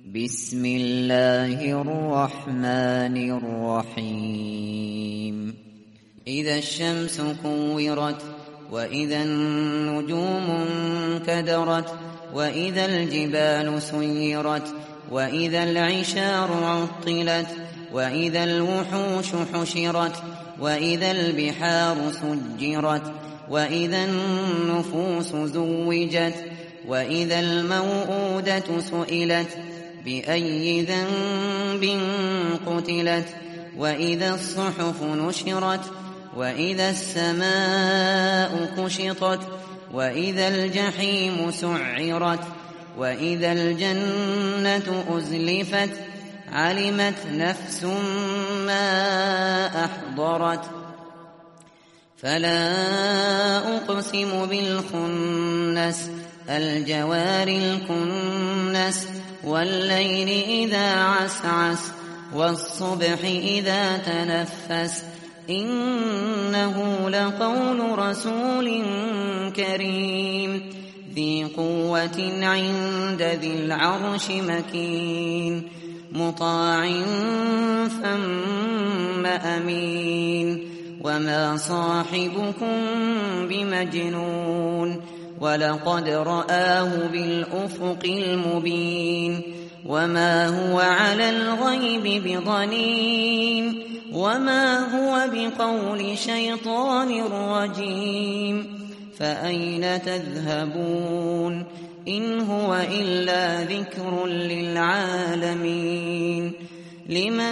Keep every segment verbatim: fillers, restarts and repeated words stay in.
بسم الله الرحمن الرحیم. اذا الشمس كورت وإذا النجوم انكدرت وإذا الجبال سيرت وإذا العشار عطلت وإذا الوحوش حشرت وإذا البحار سجرت وإذا النفوس زوجت وإذا الموءودة سئلت بأي ذنب قتلت وإذا الصحف نشرت وإذا السماء كشطت وإذا الجحيم سعرت وإذا الجنة أزلفت علمت نفس ما أحضرت. فلا أقسم بالخنس الجوار الكنس والليل إذا عسعس والصبح إذا تنفس إنه لقول رسول كريم ذي قوة عند ذي العرش مكين مطاع ثم أمين وما صاحبكم بمجنون ولقد رآه بالأفق المبين وما هو على الغيب بضنين وما هو بقول شيطان رجيم فأين تذهبون إن هو إلا ذكر للعالمين لمن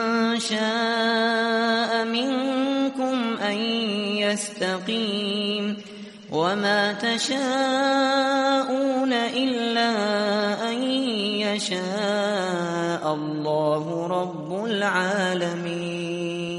شاء منكم أن يستقيم وما تشاءون إلا أن يشاء الله رب العالمين.